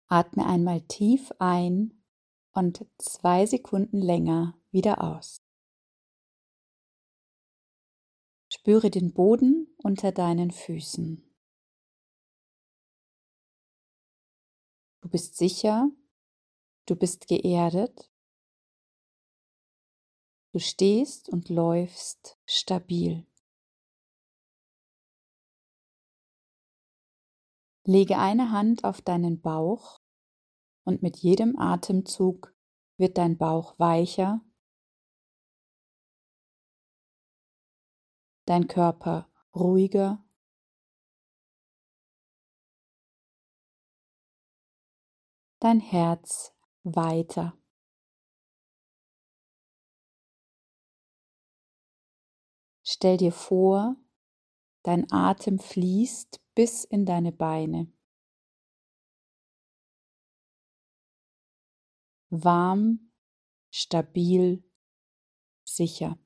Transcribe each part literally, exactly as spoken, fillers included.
Atme einmal tief ein und zwei Sekunden länger wieder aus. Spüre den Boden unter deinen Füßen. Du bist sicher, du bist geerdet, du stehst und läufst stabil. Lege eine Hand auf deinen Bauch und mit jedem Atemzug wird dein Bauch weicher, dein Körper ruhiger, dein Herz weiter. Stell dir vor, dein Atem fließt bis in deine Beine. Warm, stabil, sicher.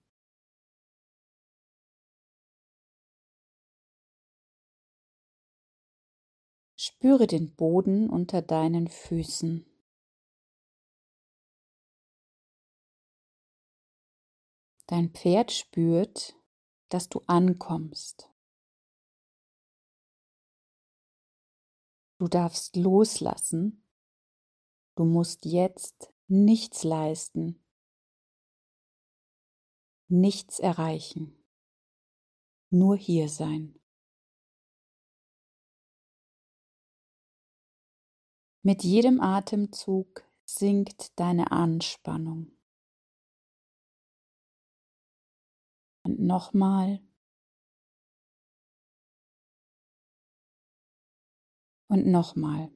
Spüre den Boden unter deinen Füßen. Dein Pferd spürt, dass du ankommst. Du darfst loslassen. Du musst jetzt nichts leisten, nichts erreichen, nur hier sein. Mit jedem Atemzug sinkt deine Anspannung. Und nochmal. Und nochmal.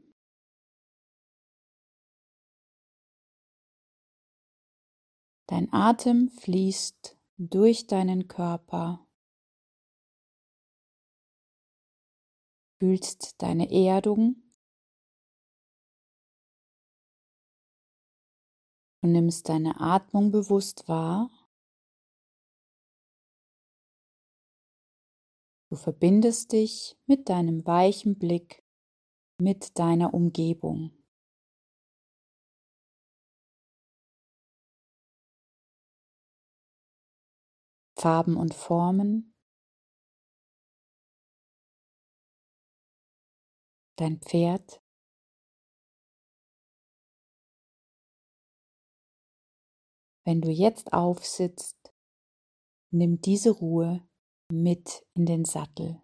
Dein Atem fließt durch deinen Körper. Fühlst deine Erdung und nimmst deine Atmung bewusst wahr. Du verbindest dich mit deinem weichen Blick mit deiner Umgebung. Farben und Formen, dein Pferd, wenn du jetzt aufsitzt, nimm diese Ruhe mit in den Sattel.